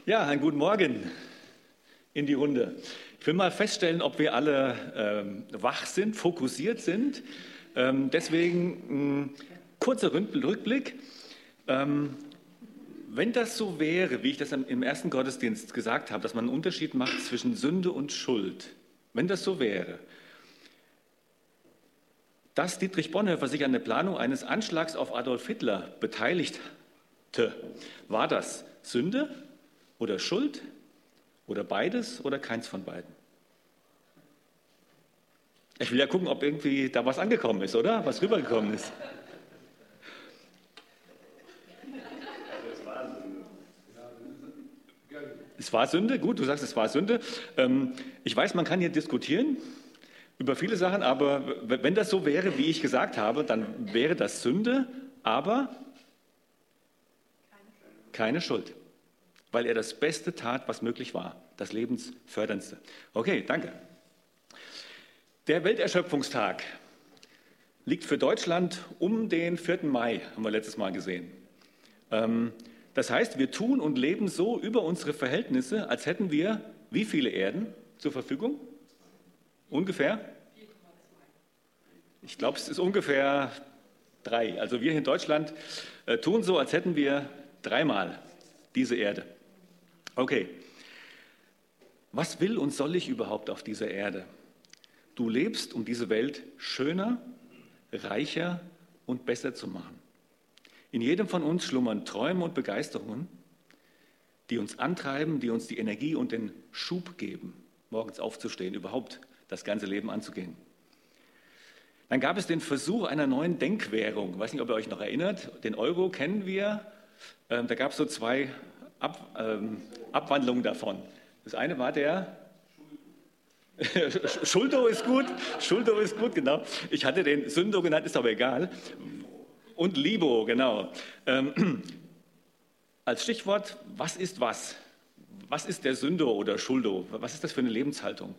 Ja, einen guten Morgen in die Runde. Ich will mal feststellen, ob wir alle wach sind, fokussiert sind. Deswegen kurzer Rückblick. Wenn das so wäre, wie ich das im ersten Gottesdienst gesagt habe, dass man einen Unterschied macht zwischen Sünde und Schuld, wenn das so wäre, dass Dietrich Bonhoeffer sich an der Planung eines Anschlags auf Adolf Hitler beteiligte, war das Sünde oder Schuld oder beides oder keins von beiden? Ich will ja gucken, ob irgendwie da was angekommen ist, oder? Was rübergekommen ist. Es war Sünde, gut, du sagst, es war Sünde. Ich weiß, man kann hier diskutieren über viele Sachen, aber wenn das so wäre, wie ich gesagt habe, dann wäre das Sünde, aber keine Schuld, weil er das Beste tat, was möglich war, das Lebensförderndste. Okay, danke. Der Welterschöpfungstag liegt für Deutschland um den 4. Mai, haben wir letztes Mal gesehen. Das heißt, wir tun und leben so über unsere Verhältnisse, als hätten wir wie viele Erden zur Verfügung? Ungefähr? Ich glaube, es ist ungefähr 3. Also wir hier in Deutschland tun so, als hätten wir 3-mal diese Erde. Okay. Was will und soll ich überhaupt auf dieser Erde? Du lebst, um diese Welt schöner, reicher und besser zu machen. In jedem von uns schlummern Träume und Begeisterungen, die uns antreiben, die uns die Energie und den Schub geben, morgens aufzustehen, überhaupt das ganze Leben anzugehen. Dann gab es den Versuch einer neuen Denkwährung. Ich weiß nicht, ob ihr euch noch erinnert. Den Euro kennen wir. Da gab es so 2 Abwandlungen davon. Das eine war der Schuldo ist gut. Schuldo ist gut, genau. Ich hatte den Sündo genannt, ist aber egal. Und Libo, genau. Als Stichwort, was ist was? Was ist der Sündo oder Schuldo? Was ist das für eine Lebenshaltung?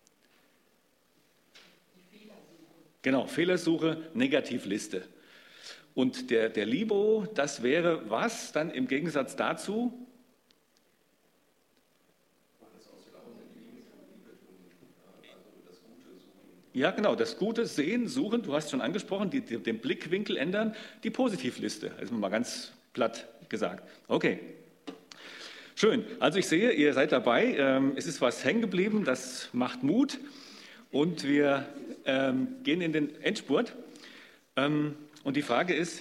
Genau, Fehlersuche, Negativliste. Und der Libo, das wäre was dann im Gegensatz dazu? Ja, genau, das Gute sehen, suchen, du hast schon angesprochen, den Blickwinkel ändern, die Positivliste, also mal ganz platt gesagt. Okay, schön. Also ich sehe, ihr seid dabei, es ist was hängen geblieben, das macht Mut und wir gehen in den Endspurt. Und die Frage ist,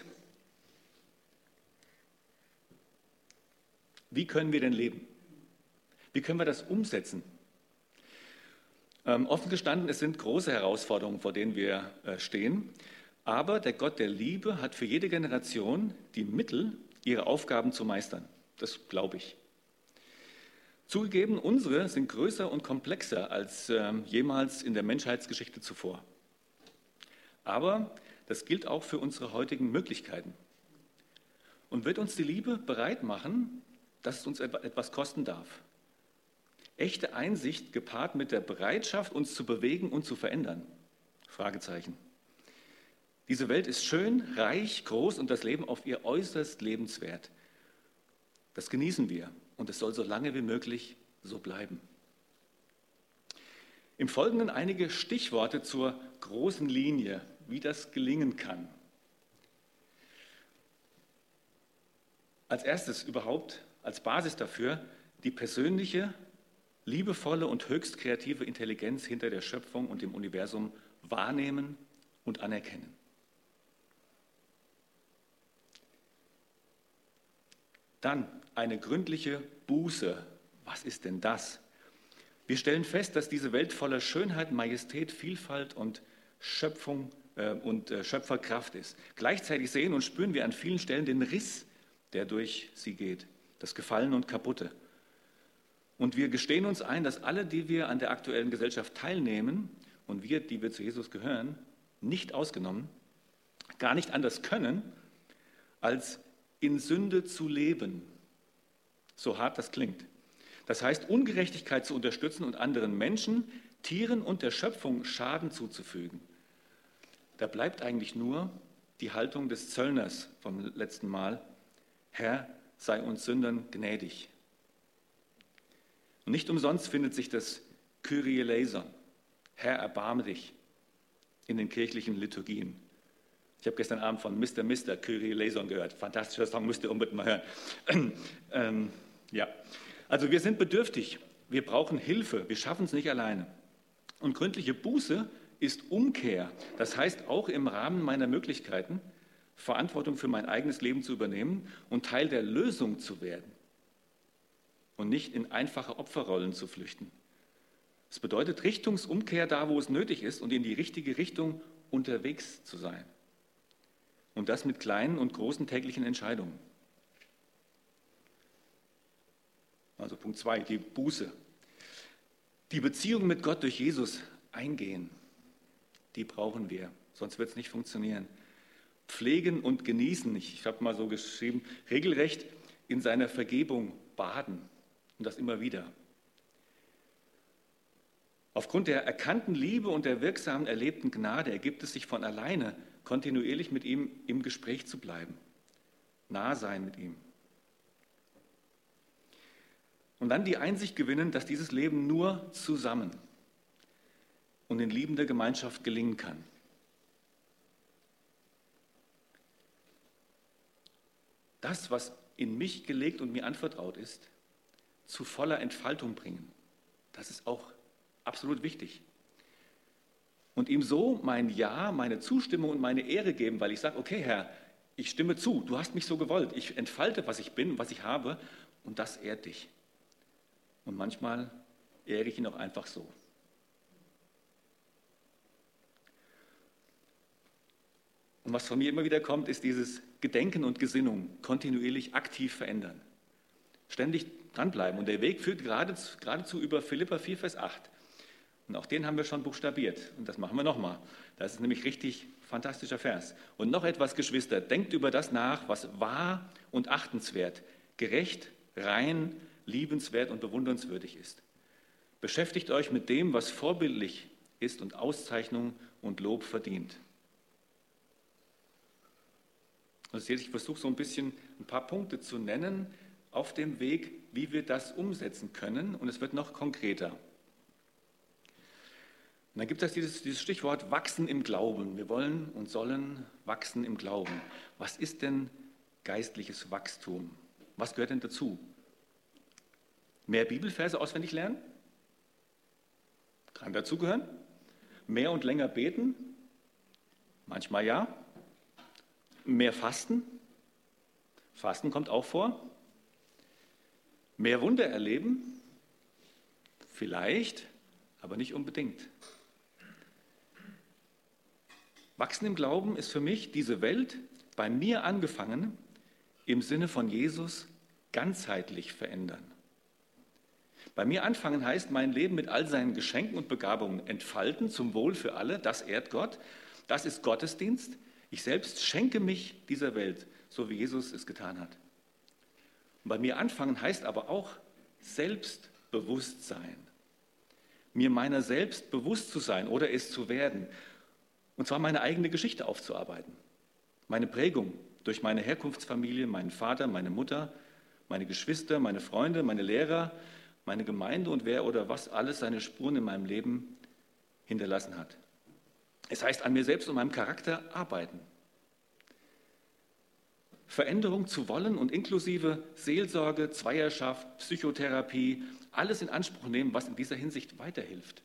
wie können wir denn leben? Wie können wir das umsetzen? Offen gestanden, es sind große Herausforderungen, vor denen wir stehen. Aber der Gott der Liebe hat für jede Generation die Mittel, ihre Aufgaben zu meistern. Das glaube ich. Zugegeben, unsere sind größer und komplexer als jemals in der Menschheitsgeschichte zuvor. Aber das gilt auch für unsere heutigen Möglichkeiten. Und wird uns die Liebe bereit machen, dass es uns etwas kosten darf? Echte Einsicht gepaart mit der Bereitschaft, uns zu bewegen und zu verändern? Fragezeichen. Diese Welt ist schön, reich, groß und das Leben auf ihr äußerst lebenswert. Das genießen wir und es soll so lange wie möglich so bleiben. Im Folgenden einige Stichworte zur großen Linie, wie das gelingen kann. Als erstes überhaupt, als Basis dafür, die persönliche, liebevolle und höchst kreative Intelligenz hinter der Schöpfung und dem Universum wahrnehmen und anerkennen. Dann eine gründliche Buße. Was ist denn das? Wir stellen fest, dass diese Welt voller Schönheit, Majestät, Vielfalt und Schöpfung und Schöpferkraft ist. Gleichzeitig sehen und spüren wir an vielen Stellen den Riss, der durch sie geht, das Gefallen und Kaputte. Und wir gestehen uns ein, dass alle, die wir an der aktuellen Gesellschaft teilnehmen und wir, die wir zu Jesus gehören, nicht ausgenommen, gar nicht anders können, als in Sünde zu leben. So hart das klingt. Das heißt, Ungerechtigkeit zu unterstützen und anderen Menschen, Tieren und der Schöpfung Schaden zuzufügen. Da bleibt eigentlich nur die Haltung des Zöllners vom letzten Mal. Herr, sei uns Sündern gnädig. Und nicht umsonst findet sich das Kyrie eleison, Herr, erbarme dich, in den kirchlichen Liturgien. Ich habe gestern Abend von Mr. Kyrie eleison gehört. Fantastischer Song, müsst ihr unbedingt mal hören. Ja, also wir sind bedürftig. Wir brauchen Hilfe. Wir schaffen es nicht alleine. Und gründliche Buße ist Umkehr. Das heißt, auch im Rahmen meiner Möglichkeiten, Verantwortung für mein eigenes Leben zu übernehmen und Teil der Lösung zu werden und nicht in einfache Opferrollen zu flüchten. Es bedeutet Richtungsumkehr da, wo es nötig ist und in die richtige Richtung unterwegs zu sein. Und das mit kleinen und großen täglichen Entscheidungen. Also Punkt 2, die Buße. Die Beziehung mit Gott durch Jesus eingehen, die brauchen wir, sonst wird es nicht funktionieren. Pflegen und genießen, ich habe mal so geschrieben, regelrecht in seiner Vergebung baden und das immer wieder. Aufgrund der erkannten Liebe und der wirksamen erlebten Gnade ergibt es sich von alleine, kontinuierlich mit ihm im Gespräch zu bleiben, nah sein mit ihm. Und dann die Einsicht gewinnen, dass dieses Leben nur zusammen und in liebender Gemeinschaft gelingen kann. Das, was in mich gelegt und mir anvertraut ist, zu voller Entfaltung bringen. Das ist auch absolut wichtig. Und ihm so mein Ja, meine Zustimmung und meine Ehre geben, weil ich sage, okay Herr, ich stimme zu, du hast mich so gewollt, ich entfalte, was ich bin, was ich habe und das ehrt dich. Und manchmal ehre ich ihn auch einfach so. Und was von mir immer wieder kommt, ist dieses Gedenken und Gesinnung, kontinuierlich aktiv verändern. Ständig dranbleiben. Und der Weg führt geradezu über Philipper 4, Vers 8. Und auch den haben wir schon buchstabiert. Und das machen wir nochmal. Das ist nämlich richtig fantastischer Vers. Und noch etwas, Geschwister, denkt über das nach, was wahr und achtenswert, gerecht, rein, liebenswert und bewundernswürdig ist. Beschäftigt euch mit dem, was vorbildlich ist und Auszeichnung und Lob verdient. Also ich versuche so ein bisschen ein paar Punkte zu nennen auf dem Weg, wie wir das umsetzen können. Und es wird noch konkreter. Und dann gibt es dieses Stichwort wachsen im Glauben. Wir wollen und sollen wachsen im Glauben. Was ist denn geistliches Wachstum? Was gehört denn dazu? Mehr Bibelverse auswendig lernen? Kann dazugehören. Mehr und länger beten? Manchmal ja. Mehr Fasten? Fasten kommt auch vor. Mehr Wunder erleben? Vielleicht, aber nicht unbedingt. Wachsen im Glauben ist für mich diese Welt, bei mir angefangen, im Sinne von Jesus ganzheitlich verändern. Bei mir anfangen heißt, mein Leben mit all seinen Geschenken und Begabungen entfalten, zum Wohl für alle, das ehrt Gott, das ist Gottesdienst. Ich selbst schenke mich dieser Welt, so wie Jesus es getan hat. Und bei mir anfangen heißt aber auch Selbstbewusstsein. Mir meiner selbst bewusst zu sein oder es zu werden. Und zwar meine eigene Geschichte aufzuarbeiten. Meine Prägung durch meine Herkunftsfamilie, meinen Vater, meine Mutter, meine Geschwister, meine Freunde, meine Lehrer, meine Gemeinde und wer oder was alles seine Spuren in meinem Leben hinterlassen hat. Es heißt, an mir selbst und meinem Charakter arbeiten. Veränderung zu wollen und inklusive Seelsorge, Zweierschaft, Psychotherapie, alles in Anspruch nehmen, was in dieser Hinsicht weiterhilft.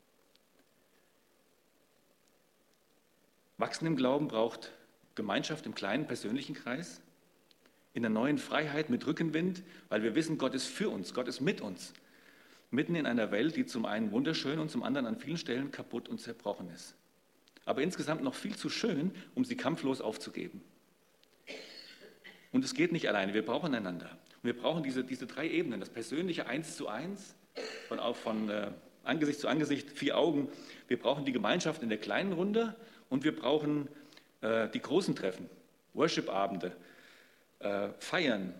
Wachsen im Glauben braucht Gemeinschaft im kleinen persönlichen Kreis, in der neuen Freiheit mit Rückenwind, weil wir wissen, Gott ist für uns, Gott ist mit uns. Mitten in einer Welt, die zum einen wunderschön und zum anderen an vielen Stellen kaputt und zerbrochen ist. Aber insgesamt noch viel zu schön, um sie kampflos aufzugeben. Und es geht nicht alleine, wir brauchen einander. Und wir brauchen diese drei Ebenen, das persönliche 1:1, von Angesicht zu Angesicht, 4 Augen. Wir brauchen die Gemeinschaft in der kleinen Runde und wir brauchen die großen Treffen, Worship-Abende, Feiern.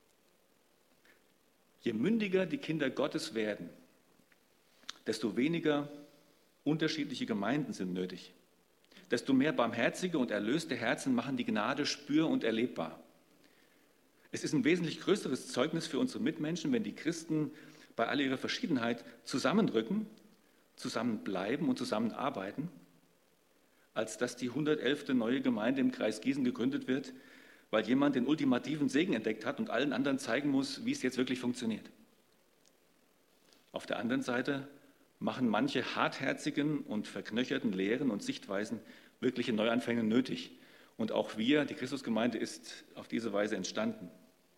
Je mündiger die Kinder Gottes werden, desto weniger unterschiedliche Gemeinden sind nötig. Desto mehr barmherzige und erlöste Herzen machen die Gnade spür- und erlebbar. Es ist ein wesentlich größeres Zeugnis für unsere Mitmenschen, wenn die Christen bei all ihrer Verschiedenheit zusammenrücken, zusammenbleiben und zusammenarbeiten, als dass die 111. neue Gemeinde im Kreis Gießen gegründet wird, weil jemand den ultimativen Segen entdeckt hat und allen anderen zeigen muss, wie es jetzt wirklich funktioniert. Auf der anderen Seite machen manche hartherzigen und verknöcherten Lehren und Sichtweisen wirkliche Neuanfänge nötig. Und auch wir, die Christusgemeinde, ist auf diese Weise entstanden.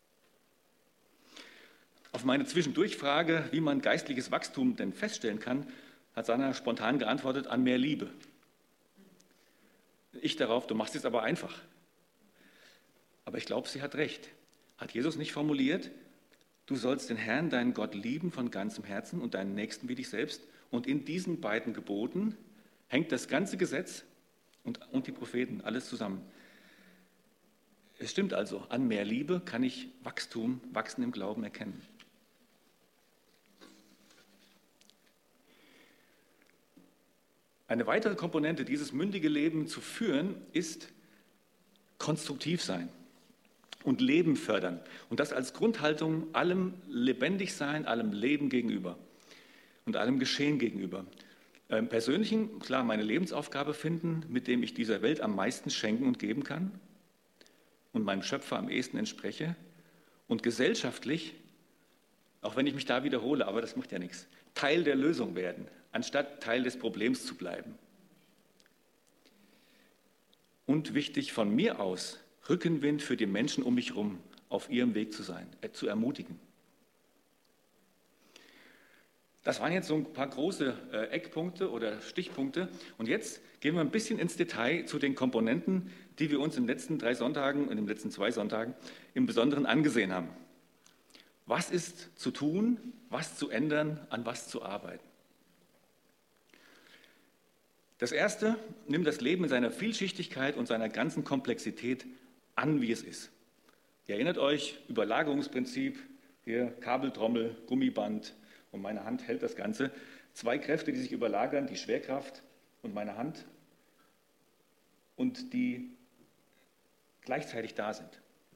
Auf meine Zwischendurchfrage, wie man geistliches Wachstum denn feststellen kann, hat Sanna spontan geantwortet, an mehr Liebe. Ich darauf, du machst es aber einfach. Aber ich glaube, sie hat recht. Hat Jesus nicht formuliert, du sollst den Herrn, deinen Gott, lieben von ganzem Herzen und deinen Nächsten wie dich selbst. Und in diesen beiden Geboten hängt das ganze Gesetz und die Propheten, alles zusammen. Es stimmt also, an mehr Liebe kann ich Wachsen im Glauben erkennen. Eine weitere Komponente, dieses mündige Leben zu führen, ist konstruktiv sein und Leben fördern. Und das als Grundhaltung allem Lebendigsein, allem Leben gegenüber und allem Geschehen gegenüber. Im Persönlichen, klar, meine Lebensaufgabe finden, mit dem ich dieser Welt am meisten schenken und geben kann und meinem Schöpfer am ehesten entspreche. Und gesellschaftlich, auch wenn ich mich da wiederhole, aber das macht ja nichts, Teil der Lösung werden, anstatt Teil des Problems zu bleiben. Und wichtig von mir aus, Rückenwind für die Menschen um mich herum auf ihrem Weg zu sein, zu ermutigen. Das waren jetzt so ein paar große Eckpunkte oder Stichpunkte. Und jetzt gehen wir ein bisschen ins Detail zu den Komponenten, die wir uns in den letzten 3 Sonntagen und in den letzten 2 Sonntagen im Besonderen angesehen haben. Was ist zu tun, was zu ändern, an was zu arbeiten? Das Erste, nimm das Leben in seiner Vielschichtigkeit und seiner ganzen Komplexität an, wie es ist. Ihr erinnert euch, Überlagerungsprinzip, hier Kabeltrommel, Gummiband und meine Hand hält das Ganze. 2 Kräfte, die sich überlagern, die Schwerkraft und meine Hand und die gleichzeitig da sind.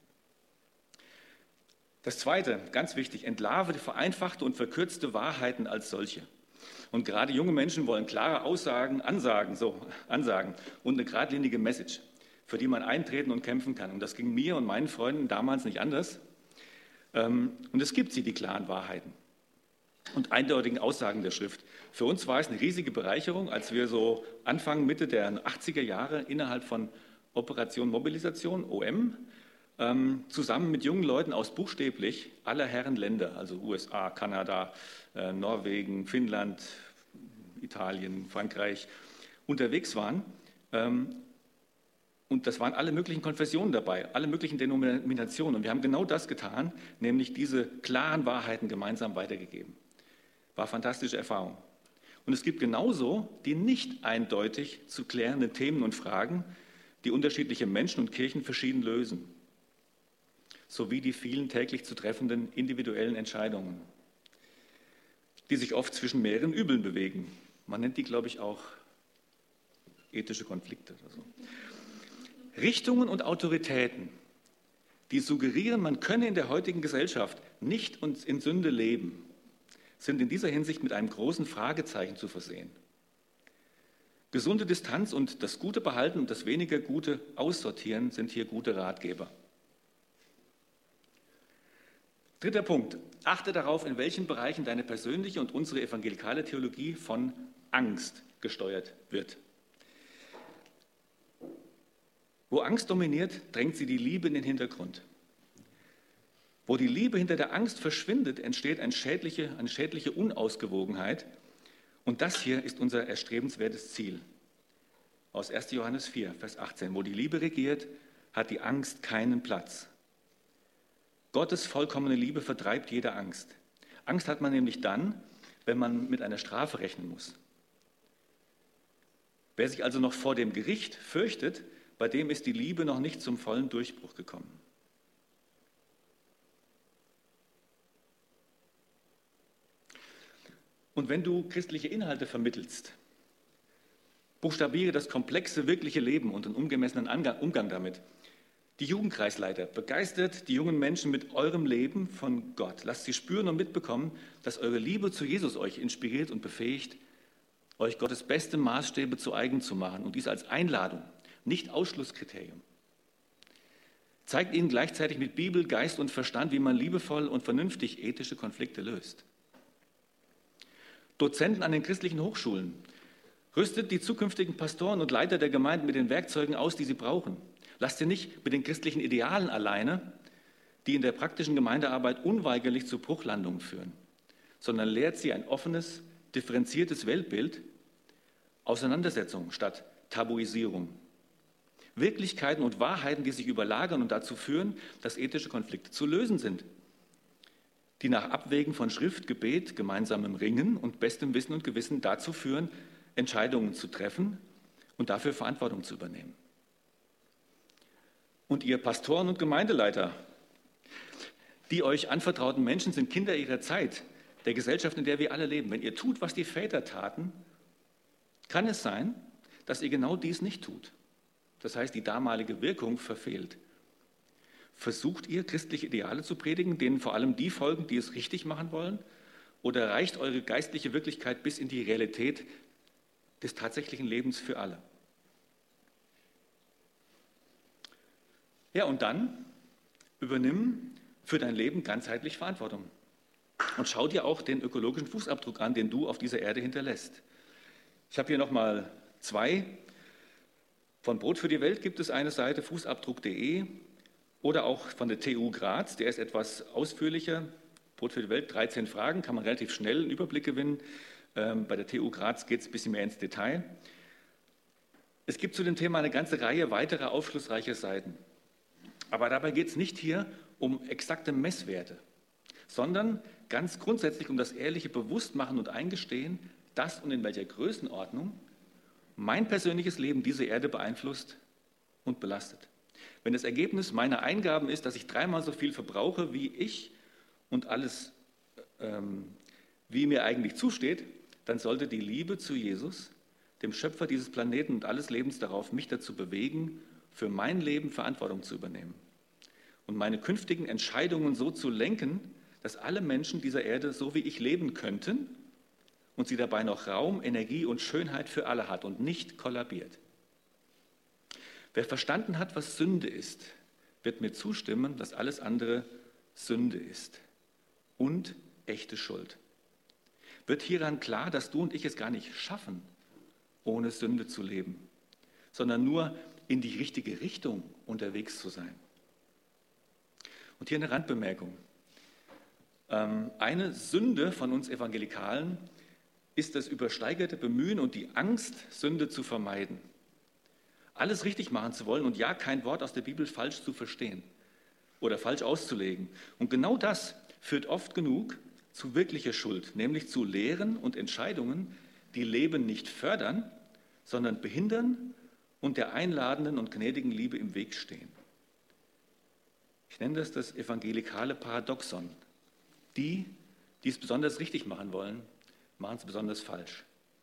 Das Zweite, ganz wichtig, entlarve die vereinfachte und verkürzte Wahrheiten als solche. Und gerade junge Menschen wollen klare Aussagen, Ansagen und eine geradlinige Message, für die man eintreten und kämpfen kann. Und das ging mir und meinen Freunden damals nicht anders. Und es gibt sie, die klaren Wahrheiten und eindeutigen Aussagen der Schrift. Für uns war es eine riesige Bereicherung, als wir so Anfang, Mitte der 80er Jahre innerhalb von Operation Mobilisation, OM, zusammen mit jungen Leuten aus buchstäblich aller Herren Länder, also USA, Kanada, Norwegen, Finnland, Italien, Frankreich, unterwegs waren. Und das waren alle möglichen Konfessionen dabei, alle möglichen Denominationen. Und wir haben genau das getan, nämlich diese klaren Wahrheiten gemeinsam weitergegeben. War eine fantastische Erfahrung. Und es gibt genauso die nicht eindeutig zu klärenden Themen und Fragen, die unterschiedliche Menschen und Kirchen verschieden lösen, sowie die vielen täglich zu treffenden individuellen Entscheidungen, die sich oft zwischen mehreren Übeln bewegen. Man nennt die, glaube ich, auch ethische Konflikte oder so. Richtungen und Autoritäten, die suggerieren, man könne in der heutigen Gesellschaft nicht in Sünde leben, sind in dieser Hinsicht mit einem großen Fragezeichen zu versehen. Gesunde Distanz und das Gute behalten und das weniger Gute aussortieren sind hier gute Ratgeber. 3. Punkt. Achte darauf, in welchen Bereichen deine persönliche und unsere evangelikale Theologie von Angst gesteuert wird. Wo Angst dominiert, drängt sie die Liebe in den Hintergrund. Wo die Liebe hinter der Angst verschwindet, entsteht eine schädliche Unausgewogenheit. Und das hier ist unser erstrebenswertes Ziel. Aus 1. Johannes 4, Vers 18. Wo die Liebe regiert, hat die Angst keinen Platz. Gottes vollkommene Liebe vertreibt jede Angst. Angst hat man nämlich dann, wenn man mit einer Strafe rechnen muss. Wer sich also noch vor dem Gericht fürchtet, bei dem ist die Liebe noch nicht zum vollen Durchbruch gekommen. Und wenn du christliche Inhalte vermittelst, buchstabiere das komplexe, wirkliche Leben und den ungemessenen Umgang damit, Die Jugendkreisleiter, begeistert die jungen Menschen mit eurem Leben von Gott. Lasst sie spüren und mitbekommen, dass eure Liebe zu Jesus euch inspiriert und befähigt, euch Gottes beste Maßstäbe zu eigen zu machen und dies als Einladung, nicht Ausschlusskriterium. Zeigt ihnen gleichzeitig mit Bibel, Geist und Verstand, wie man liebevoll und vernünftig ethische Konflikte löst. Dozenten an den christlichen Hochschulen, rüstet die zukünftigen Pastoren und Leiter der Gemeinden mit den Werkzeugen aus, die sie brauchen. Lasst ihr nicht mit den christlichen Idealen alleine, die in der praktischen Gemeindearbeit unweigerlich zu Bruchlandungen führen, sondern lehrt sie ein offenes, differenziertes Weltbild, Auseinandersetzung statt Tabuisierung. Wirklichkeiten und Wahrheiten, die sich überlagern und dazu führen, dass ethische Konflikte zu lösen sind, die nach Abwägen von Schrift, Gebet, gemeinsamem Ringen und bestem Wissen und Gewissen dazu führen, Entscheidungen zu treffen und dafür Verantwortung zu übernehmen. Und ihr Pastoren und Gemeindeleiter, die euch anvertrauten Menschen sind Kinder ihrer Zeit, der Gesellschaft, in der wir alle leben. Wenn ihr tut, was die Väter taten, kann es sein, dass ihr genau dies nicht tut. Das heißt, die damalige Wirkung verfehlt. Versucht ihr, christliche Ideale zu predigen, denen vor allem die folgen, die es richtig machen wollen? Oder reicht eure geistliche Wirklichkeit bis in die Realität des tatsächlichen Lebens für alle? Ja, und dann übernimm für dein Leben ganzheitlich Verantwortung. Und schau dir auch den ökologischen Fußabdruck an, den du auf dieser Erde hinterlässt. Ich habe hier nochmal 2. Von Brot für die Welt gibt es eine Seite, fußabdruck.de, oder auch von der TU Graz, der ist etwas ausführlicher. Brot für die Welt, 13 Fragen, kann man relativ schnell einen Überblick gewinnen. Bei der TU Graz geht es ein bisschen mehr ins Detail. Es gibt zu dem Thema eine ganze Reihe weiterer aufschlussreicher Seiten. Aber dabei geht es nicht hier um exakte Messwerte, sondern ganz grundsätzlich um das ehrliche Bewusstmachen und Eingestehen, dass und in welcher Größenordnung mein persönliches Leben diese Erde beeinflusst und belastet. Wenn das Ergebnis meiner Eingaben ist, dass ich 3-mal so viel verbrauche wie ich und alles, wie mir eigentlich zusteht, dann sollte die Liebe zu Jesus, dem Schöpfer dieses Planeten und alles Lebens darauf, mich dazu bewegen, für mein Leben Verantwortung zu übernehmen und meine künftigen Entscheidungen so zu lenken, dass alle Menschen dieser Erde so wie ich leben könnten und sie dabei noch Raum, Energie und Schönheit für alle hat und nicht kollabiert. Wer verstanden hat, was Sünde ist, wird mir zustimmen, dass alles andere Sünde ist und echte Schuld. Wird hieran klar, dass du und ich es gar nicht schaffen, ohne Sünde zu leben, sondern nur in die richtige Richtung unterwegs zu sein. Und hier eine Randbemerkung. Eine Sünde von uns Evangelikalen ist das übersteigerte Bemühen und die Angst, Sünde zu vermeiden. Alles richtig machen zu wollen und ja, kein Wort aus der Bibel falsch zu verstehen oder falsch auszulegen. Und genau das führt oft genug zu wirklicher Schuld, nämlich zu Lehren und Entscheidungen, die Leben nicht fördern, sondern behindern und der einladenden und gnädigen Liebe im Weg stehen. Ich nenne das evangelikale Paradoxon. Die es besonders richtig machen wollen, machen es besonders falsch.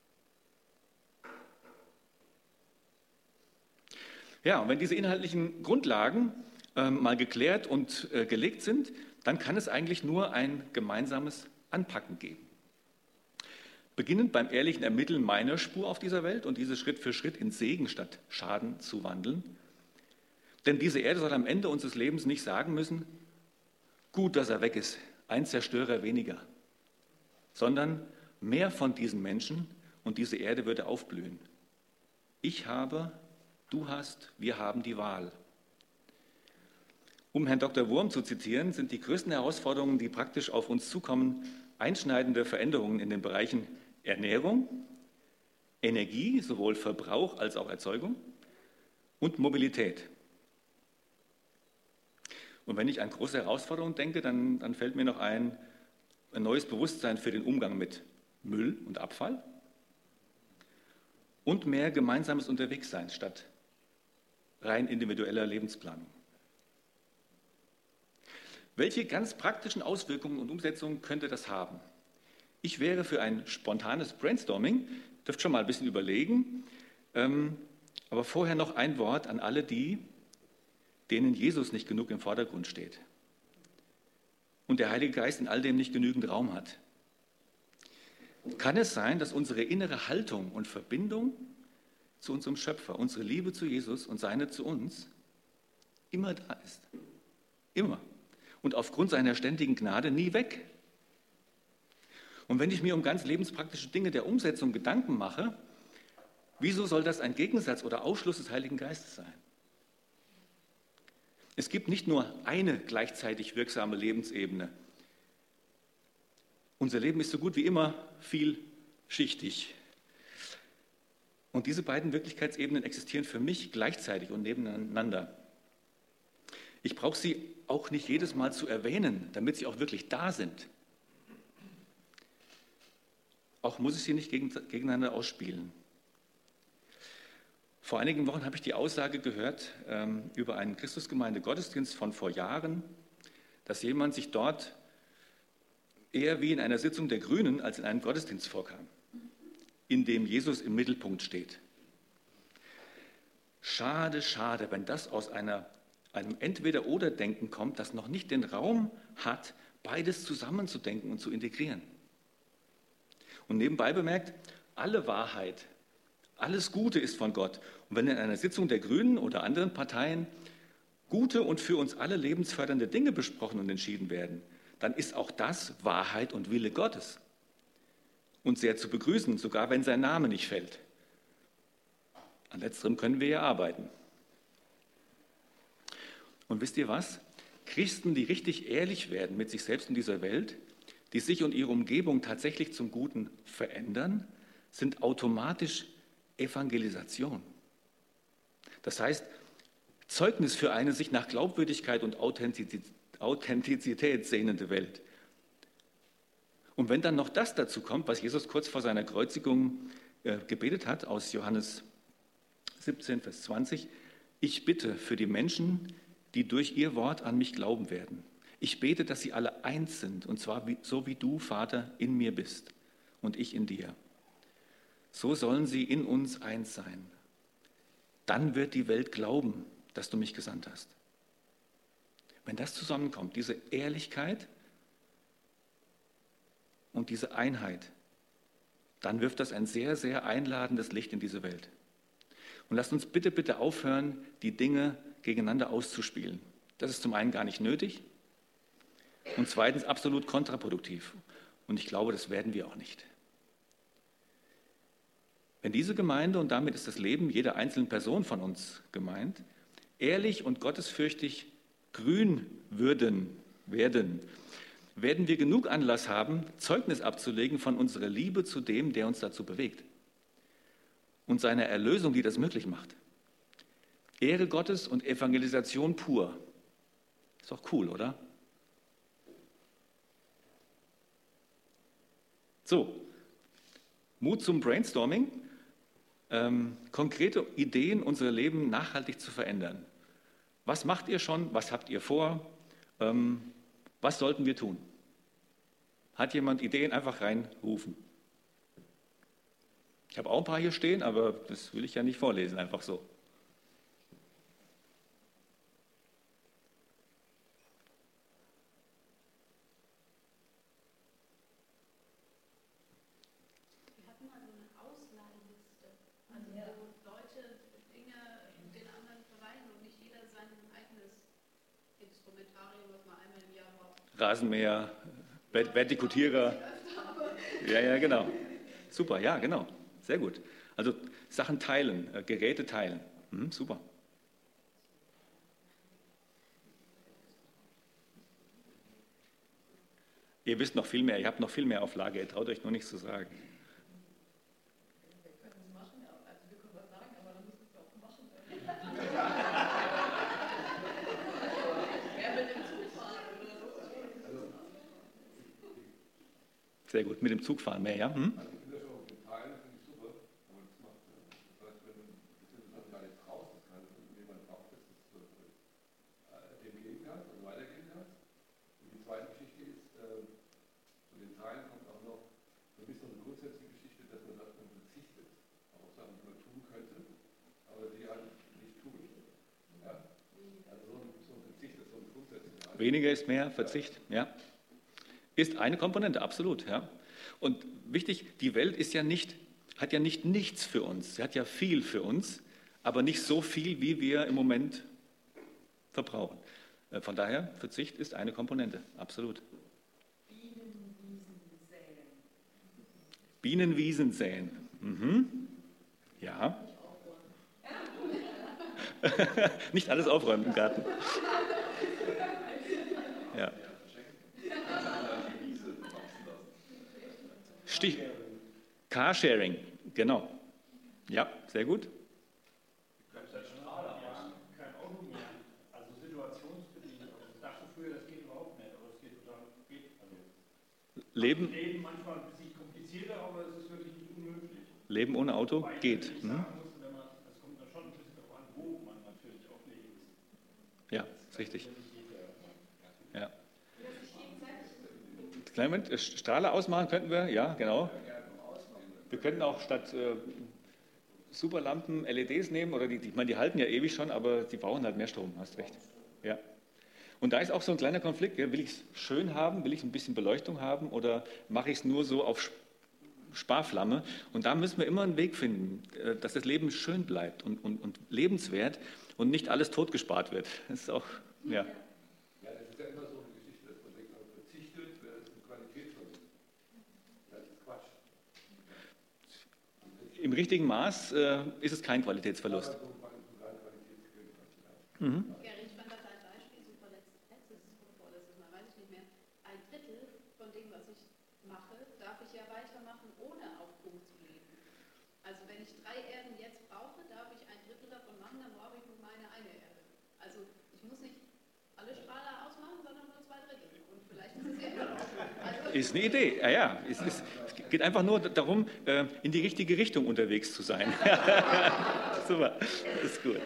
Ja, und wenn diese inhaltlichen Grundlagen mal geklärt und gelegt sind, dann kann es eigentlich nur ein gemeinsames Anpacken geben. Beginnend beim ehrlichen Ermitteln meiner Spur auf dieser Welt und diese Schritt für Schritt in Segen statt Schaden zu wandeln. Denn diese Erde soll am Ende unseres Lebens nicht sagen müssen, gut, dass er weg ist, ein Zerstörer weniger, sondern mehr von diesen Menschen und diese Erde würde aufblühen. Ich habe, du hast, wir haben die Wahl. Um Herrn Dr. Wurm zu zitieren, sind die größten Herausforderungen, die praktisch auf uns zukommen, einschneidende Veränderungen in den Bereichen Ernährung, Energie, sowohl Verbrauch als auch Erzeugung und Mobilität. Und wenn ich an große Herausforderungen denke, dann fällt mir noch ein neues Bewusstsein für den Umgang mit Müll und Abfall und mehr gemeinsames Unterwegssein statt rein individueller Lebensplanung. Welche ganz praktischen Auswirkungen und Umsetzungen könnte das haben? Ich wäre für ein spontanes Brainstorming, dürft schon mal ein bisschen überlegen, aber vorher noch ein Wort an alle die, denen Jesus nicht genug im Vordergrund steht und der Heilige Geist in all dem nicht genügend Raum hat? Kann es sein, dass unsere innere Haltung und Verbindung zu unserem Schöpfer, unsere Liebe zu Jesus und seine zu uns immer da ist? Immer. Und aufgrund seiner ständigen Gnade nie weg. Und wenn ich mir um ganz lebenspraktische Dinge der Umsetzung Gedanken mache, wieso soll das ein Gegensatz oder Ausschluss des Heiligen Geistes sein? Es gibt nicht nur eine gleichzeitig wirksame Lebensebene. Unser Leben ist so gut wie immer vielschichtig. Und diese beiden Wirklichkeitsebenen existieren für mich gleichzeitig und nebeneinander. Ich brauche sie auch nicht jedes Mal zu erwähnen, damit sie auch wirklich da sind. Auch muss ich sie nicht gegeneinander ausspielen. Vor einigen Wochen habe ich die Aussage gehört über einen Christusgemeinde-Gottesdienst von vor Jahren, dass jemand sich dort eher wie in einer Sitzung der Grünen als in einem Gottesdienst vorkam, in dem Jesus im Mittelpunkt steht. Schade, schade, wenn das aus einem Entweder-oder-Denken kommt, das noch nicht den Raum hat, beides zusammenzudenken und zu integrieren. Und nebenbei bemerkt, alle Wahrheit, alles Gute ist von Gott. Und wenn in einer Sitzung der Grünen oder anderen Parteien gute und für uns alle lebensfördernde Dinge besprochen und entschieden werden, dann ist auch das Wahrheit und Wille Gottes. Und sehr zu begrüßen, sogar wenn sein Name nicht fällt. An letzterem können wir ja arbeiten. Und wisst ihr was? Christen, die richtig ehrlich werden mit sich selbst in dieser Welt, die sich und ihre Umgebung tatsächlich zum Guten verändern, sind automatisch Evangelisation. Das heißt, Zeugnis für eine sich nach Glaubwürdigkeit und Authentizität sehnende Welt. Und wenn dann noch das dazu kommt, was Jesus kurz vor seiner Kreuzigung gebetet hat, aus Johannes 17, Vers 20, ich bitte für die Menschen, die durch ihr Wort an mich glauben werden. Ich bete, dass sie alle eins sind, und zwar so wie du, Vater, in mir bist und ich in dir. So sollen sie in uns eins sein. Dann wird die Welt glauben, dass du mich gesandt hast. Wenn das zusammenkommt, diese Ehrlichkeit und diese Einheit, dann wirft das ein sehr, sehr einladendes Licht in diese Welt. Und lasst uns bitte, bitte aufhören, die Dinge gegeneinander auszuspielen. Das ist zum einen gar nicht nötig und zweitens absolut kontraproduktiv. Und ich glaube, das werden wir auch nicht. Wenn diese Gemeinde, und damit ist das Leben jeder einzelnen Person von uns gemeint, ehrlich und gottesfürchtig grün werden, werden wir genug Anlass haben, Zeugnis abzulegen von unserer Liebe zu dem, der uns dazu bewegt. Und seiner Erlösung, die das möglich macht. Ehre Gottes und Evangelisation pur. Ist doch cool, oder? So, Mut zum Brainstorming. Konkrete Ideen, unser Leben nachhaltig zu verändern. Was macht ihr schon? Was habt ihr vor? Was sollten wir tun? Hat jemand Ideen? Einfach reinrufen. Ich habe auch ein paar hier stehen, aber das will ich ja nicht vorlesen, einfach so. Wir hatten mal so eine Ausleihliste, also wo Leute Dinge den anderen verleihen und nicht jeder sein eigenes Instrumentarium, was man einmal im Jahr braucht. Rasenmäher, Vertikutierer. Ja, genau. Super, ja, genau. Sehr gut. Also Sachen teilen, Geräte teilen. Super. Ihr wisst noch viel mehr, ihr habt noch viel mehr auf Lager, ihr traut euch nur nichts zu sagen. Wir können es machen, also wir können was sagen, aber dann müssen wir es auch machen. Mehr mit dem Zug fahren oder so. Sehr gut, mit dem Zug fahren mehr, ja? Also ich finde das schon mit dem Teilen finde ich super, aber das macht, das heißt, wenn bestimmte Sachen gar nicht raus, das kann, wenn jemand braucht, dass es dem geben kannst, also weitergeben kannst. Und die zweite Geschichte ist, zu den Teilen kommt auch noch für mich so eine grundsätzliche Geschichte, dass man sagt, man verzichtet auf Sachen, die man tun könnte, aber die halt nicht tun. Ja? Also so ein weniger ist mehr, Verzicht, ja. Ist eine Komponente, absolut, ja. Und wichtig, die Welt hat ja nicht nichts für uns. Sie hat ja viel für uns, aber nicht so viel, wie wir im Moment verbrauchen. Von daher, Verzicht ist eine Komponente, absolut. Bienenwiesen säen. Mhm. Ja. Nicht alles aufräumen im Garten. Ja. Carsharing, genau. Ja, sehr gut. Kein Auto mehr, also situationsbedingt. Ich dachte früher, das geht überhaupt nicht, aber es geht total. Leben Manchmal ein bisschen komplizierter, aber es ist wirklich nicht unmöglich. Leben ohne Auto geht. Ich sagen muss, das kommt dann schon ein bisschen darauf an, wo man natürlich auch lebt. Ja, ist richtig. Ja. Kleinen Moment, Strahler ausmachen könnten wir, ja, genau. Wir könnten auch statt Superlampen LEDs nehmen, oder ich meine, die halten ja ewig schon, aber die brauchen halt mehr Strom, hast recht. Ja. Und da ist auch so ein kleiner Konflikt, will ich es schön haben, will ich ein bisschen Beleuchtung haben oder mache ich es nur so auf Sparflamme? Und da müssen wir immer einen Weg finden, dass das Leben schön bleibt und lebenswert und nicht alles totgespart wird. Das ist auch, ja. Ja, das ist ja immer so eine Geschichte, dass man denkt, man verzichtet, das ist ein Qualitätsverlust. Das ist Quatsch. Im richtigen Maß ist es kein Qualitätsverlust. Mhm. Gary, ich fand das ein Beispiel, super letztes oder vorletztes Mal, weiß ich nicht mehr. Ein Drittel von dem, was ich mache, darf ich ja weitermachen, ohne auf Punkt zu leben. Also wenn ich 3 Erden jetzt brauche, darf ich ein Drittel davon machen, dann brauche ich nur meine eine Erde. Also ich muss nicht alle Strahler ausmachen, sondern nur 2 Drittel. Und vielleicht ist es ja immer noch. Also, Ist eine Idee, ja. Es geht einfach nur darum, in die richtige Richtung unterwegs zu sein. Super, das ist gut.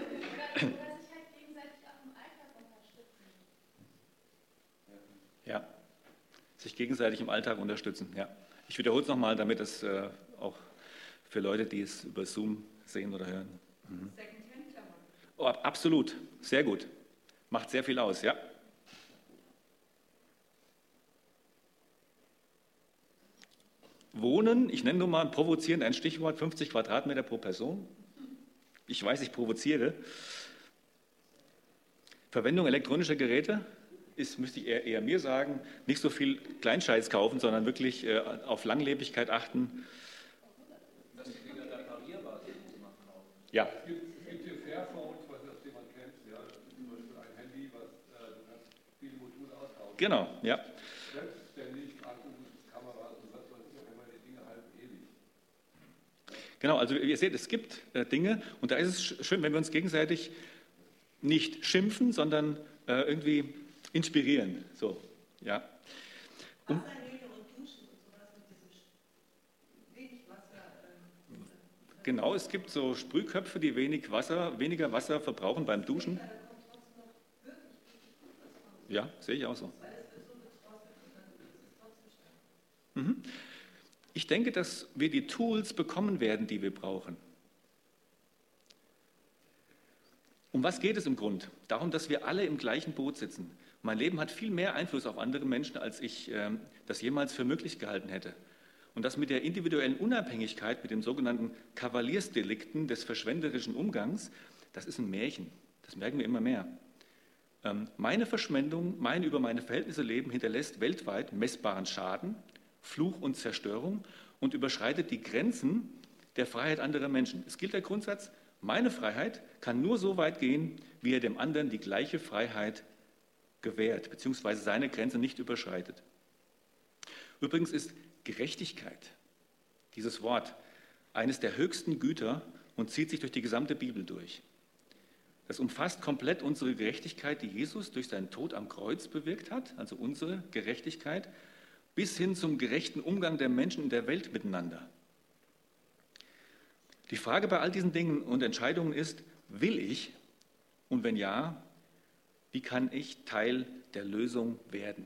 Ja, sich gegenseitig im Alltag unterstützen. Ja. Ich wiederhole es nochmal, damit es auch für Leute, die es über Zoom sehen oder hören. Mhm. Oh, absolut, sehr gut. Macht sehr viel aus, ja. Wohnen, ich nenne nur mal provozierend ein Stichwort, 50 Quadratmeter pro Person. Ich weiß, ich provoziere. Verwendung elektronischer Geräte ist, müsste ich eher mir sagen, nicht so viel Kleinscheiß kaufen, sondern wirklich auf Langlebigkeit achten. Dass die Dinger reparierbar sind, muss man kaufen. Ja. Es gibt hier Fairphones, was das jemand kennt, ja, das ist zum Beispiel ein Handy, was du kannst viele Module austauschen. Genau, ja. Selbstständig, Akku, Kameras und was weiß ich, immer die Dinge halten ewig. Genau, also ihr seht, es gibt Dinge und da ist es schön, wenn wir uns gegenseitig nicht schimpfen, sondern irgendwie inspirieren. So, ja. Wasserhähne und Duschen und sowas mit diesem wenig Wasser. Genau, es gibt so Sprühköpfe, die weniger Wasser verbrauchen beim Duschen. Ja, sehe ich auch so. Mhm. Ich denke, dass wir die Tools bekommen werden, die wir brauchen. Um was geht es im Grund? Darum, dass wir alle im gleichen Boot sitzen. Mein Leben hat viel mehr Einfluss auf andere Menschen, als ich das jemals für möglich gehalten hätte. Und das mit der individuellen Unabhängigkeit, mit den sogenannten Kavaliersdelikten des verschwenderischen Umgangs, das ist ein Märchen. Das merken wir immer mehr. Meine Verschwendung, mein über meine Verhältnisse Leben hinterlässt weltweit messbaren Schaden, Fluch und Zerstörung und überschreitet die Grenzen der Freiheit anderer Menschen. Es gilt der Grundsatz, meine Freiheit kann nur so weit gehen, wie er dem anderen die gleiche Freiheit gewährt, beziehungsweise seine Grenze nicht überschreitet. Übrigens ist Gerechtigkeit, dieses Wort, eines der höchsten Güter und zieht sich durch die gesamte Bibel durch. Das umfasst komplett unsere Gerechtigkeit, die Jesus durch seinen Tod am Kreuz bewirkt hat, also unsere Gerechtigkeit, bis hin zum gerechten Umgang der Menschen in der Welt miteinander. Die Frage bei all diesen Dingen und Entscheidungen ist, will ich? Und wenn ja, wie kann ich Teil der Lösung werden?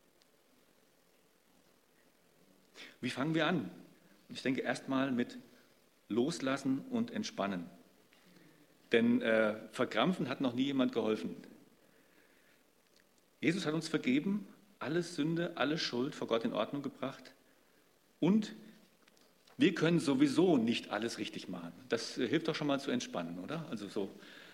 Wie fangen wir an? Ich denke erstmal mit Loslassen und Entspannen. Denn verkrampfen hat noch nie jemand geholfen. Jesus hat uns vergeben, alle Sünde, alle Schuld vor Gott in Ordnung gebracht und wir können sowieso nicht alles richtig machen. Das hilft doch schon mal zu entspannen, oder? Also so.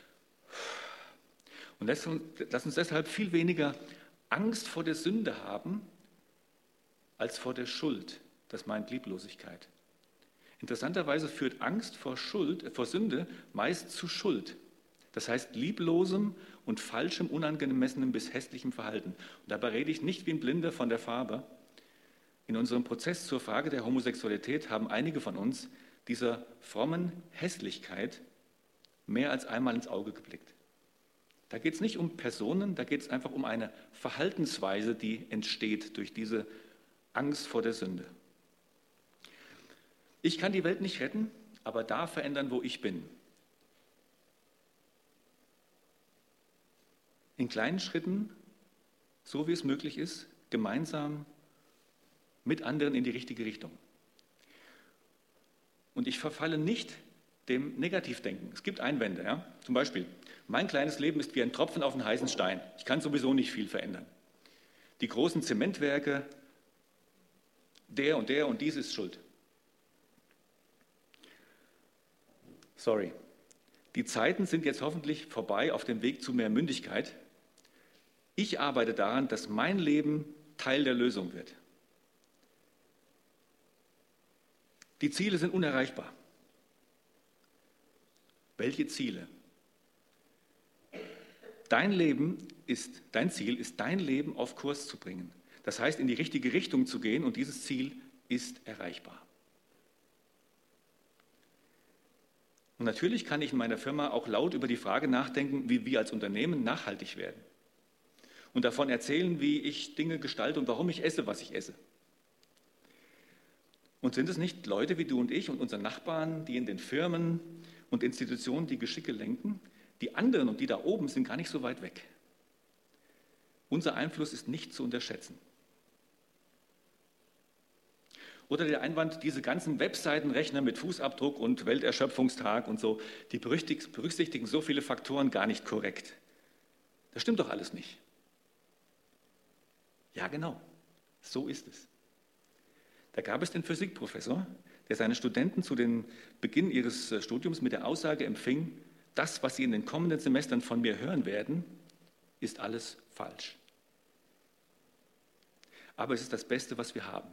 Und lass uns deshalb viel weniger Angst vor der Sünde haben, als vor der Schuld. Das meint Lieblosigkeit. Interessanterweise führt Angst vor Sünde meist zu Schuld. Das heißt lieblosem und falschem, unangemessenem bis hässlichem Verhalten. Und dabei rede ich nicht wie ein Blinder von der Farbe. In unserem Prozess zur Frage der Homosexualität haben einige von uns dieser frommen Hässlichkeit mehr als einmal ins Auge geblickt. Da geht es nicht um Personen, da geht es einfach um eine Verhaltensweise, die entsteht durch diese Angst vor der Sünde. Ich kann die Welt nicht retten, aber da verändern, wo ich bin. In kleinen Schritten, so wie es möglich ist, gemeinsam mit anderen in die richtige Richtung. Und ich verfalle nicht dem Negativdenken. Es gibt Einwände. Ja? Zum Beispiel, mein kleines Leben ist wie ein Tropfen auf einen heißen Stein. Ich kann sowieso nicht viel verändern. Die großen Zementwerke, der und dies ist schuld. Sorry. Die Zeiten sind jetzt hoffentlich vorbei auf dem Weg zu mehr Mündigkeit. Ich arbeite daran, dass mein Leben Teil der Lösung wird. Die Ziele sind unerreichbar. Welche Ziele? Dein Ziel ist, dein Leben auf Kurs zu bringen. Das heißt, in die richtige Richtung zu gehen und dieses Ziel ist erreichbar. Und natürlich kann ich in meiner Firma auch laut über die Frage nachdenken, wie wir als Unternehmen nachhaltig werden. Und davon erzählen, wie ich Dinge gestalte und warum ich esse, was ich esse. Und sind es nicht Leute wie du und ich und unsere Nachbarn, die in den Firmen und Institutionen die Geschicke lenken? Die anderen und die da oben sind gar nicht so weit weg. Unser Einfluss ist nicht zu unterschätzen. Oder der Einwand, diese ganzen Webseitenrechner mit Fußabdruck und Welterschöpfungstag und so, die berücksichtigen so viele Faktoren gar nicht korrekt. Das stimmt doch alles nicht. Ja, genau, so ist es. Da gab es den Physikprofessor, der seine Studenten zu dem Beginn ihres Studiums mit der Aussage empfing, das, was sie in den kommenden Semestern von mir hören werden, ist alles falsch. Aber es ist das Beste, was wir haben.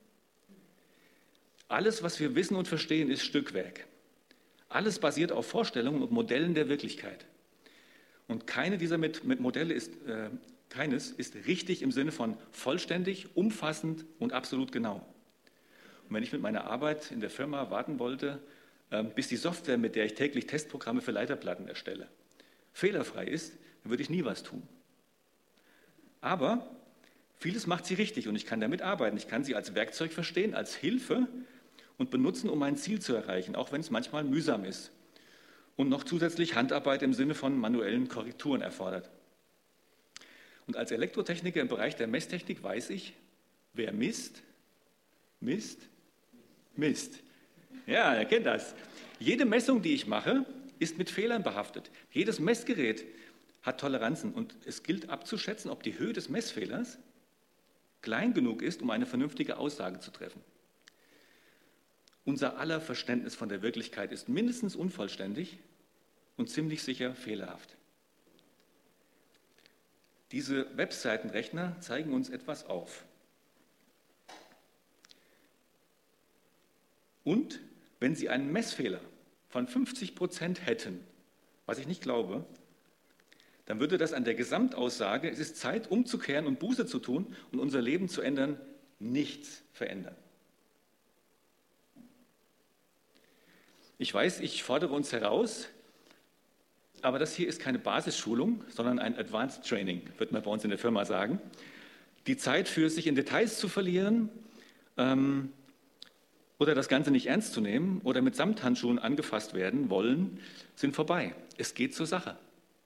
Alles, was wir wissen und verstehen, ist Stückwerk. Alles basiert auf Vorstellungen und Modellen der Wirklichkeit. Und keine dieser Modelle keines ist richtig im Sinne von vollständig, umfassend und absolut genau. Und wenn ich mit meiner Arbeit in der Firma warten wollte, bis die Software, mit der ich täglich Testprogramme für Leiterplatten erstelle, fehlerfrei ist, dann würde ich nie was tun. Aber vieles macht sie richtig und ich kann damit arbeiten. Ich kann sie als Werkzeug verstehen, als Hilfe und benutzen, um mein Ziel zu erreichen, auch wenn es manchmal mühsam ist und noch zusätzlich Handarbeit im Sinne von manuellen Korrekturen erfordert. Und als Elektrotechniker im Bereich der Messtechnik weiß ich, wer misst, misst. Ja, ihr kennt das. Jede Messung, die ich mache, ist mit Fehlern behaftet. Jedes Messgerät hat Toleranzen und es gilt abzuschätzen, ob die Höhe des Messfehlers klein genug ist, um eine vernünftige Aussage zu treffen. Unser aller Verständnis von der Wirklichkeit ist mindestens unvollständig und ziemlich sicher fehlerhaft. Diese Webseitenrechner zeigen uns etwas auf. Und wenn sie einen Messfehler von 50% hätten, was ich nicht glaube, dann würde das an der Gesamtaussage, es ist Zeit umzukehren und Buße zu tun und unser Leben zu ändern, nichts verändern. Ich weiß, ich fordere uns heraus, aber das hier ist keine Basisschulung, sondern ein Advanced Training, wird man bei uns in der Firma sagen. Die Zeit für sich in Details zu verlieren oder das Ganze nicht ernst zu nehmen oder mit Samthandschuhen angefasst werden wollen, sind vorbei. Es geht zur Sache.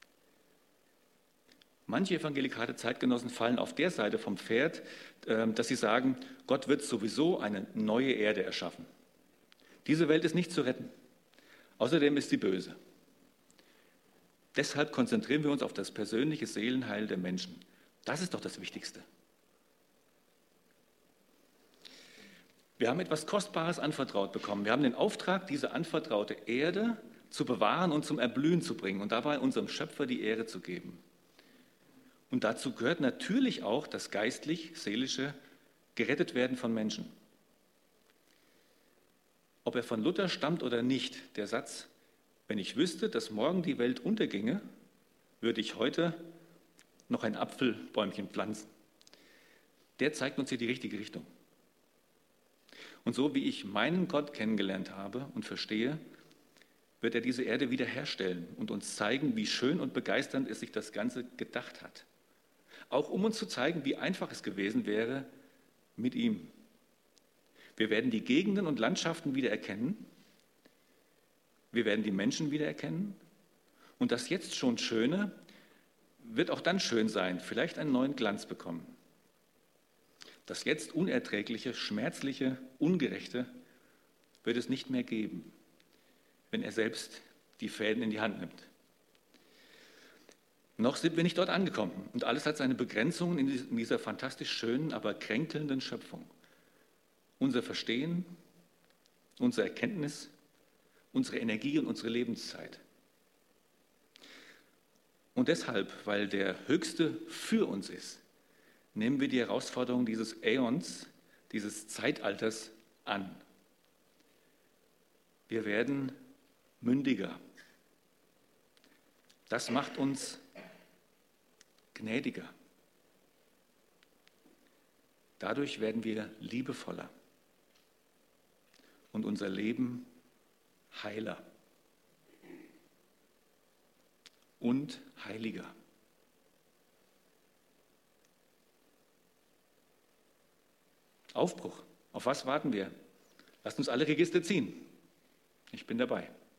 Manche evangelikale Zeitgenossen fallen auf der Seite vom Pferd, dass sie sagen, Gott wird sowieso eine neue Erde erschaffen. Diese Welt ist nicht zu retten. Außerdem ist sie böse. Deshalb konzentrieren wir uns auf das persönliche Seelenheil der Menschen. Das ist doch das Wichtigste. Wir haben etwas Kostbares anvertraut bekommen. Wir haben den Auftrag, diese anvertraute Erde zu bewahren und zum Erblühen zu bringen und dabei unserem Schöpfer die Ehre zu geben. Und dazu gehört natürlich auch das geistlich-seelische Gerettetwerden von Menschen. Ob er von Luther stammt oder nicht, der Satz, wenn ich wüsste, dass morgen die Welt unterginge, würde ich heute noch ein Apfelbäumchen pflanzen. Der zeigt uns hier die richtige Richtung. Und so wie ich meinen Gott kennengelernt habe und verstehe, wird er diese Erde wiederherstellen und uns zeigen, wie schön und begeisternd es sich das Ganze gedacht hat. Auch um uns zu zeigen, wie einfach es gewesen wäre mit ihm. Wir werden die Gegenden und Landschaften wiedererkennen. Wir werden die Menschen wiedererkennen. Und das jetzt schon Schöne wird auch dann schön sein, vielleicht einen neuen Glanz bekommen. Das jetzt Unerträgliche, Schmerzliche, Ungerechte wird es nicht mehr geben, wenn er selbst die Fäden in die Hand nimmt. Noch sind wir nicht dort angekommen und alles hat seine Begrenzungen in dieser fantastisch schönen, aber kränkelnden Schöpfung. Unser Verstehen, unsere Erkenntnis, unsere Energie und unsere Lebenszeit. Und deshalb, weil der Höchste für uns ist, nehmen wir die Herausforderung dieses Äons, dieses Zeitalters an. Wir werden mündiger. Das macht uns gnädiger. Dadurch werden wir liebevoller und unser Leben heiler und heiliger. Aufbruch. Auf was warten wir? Lasst uns alle Register ziehen. Ich bin dabei.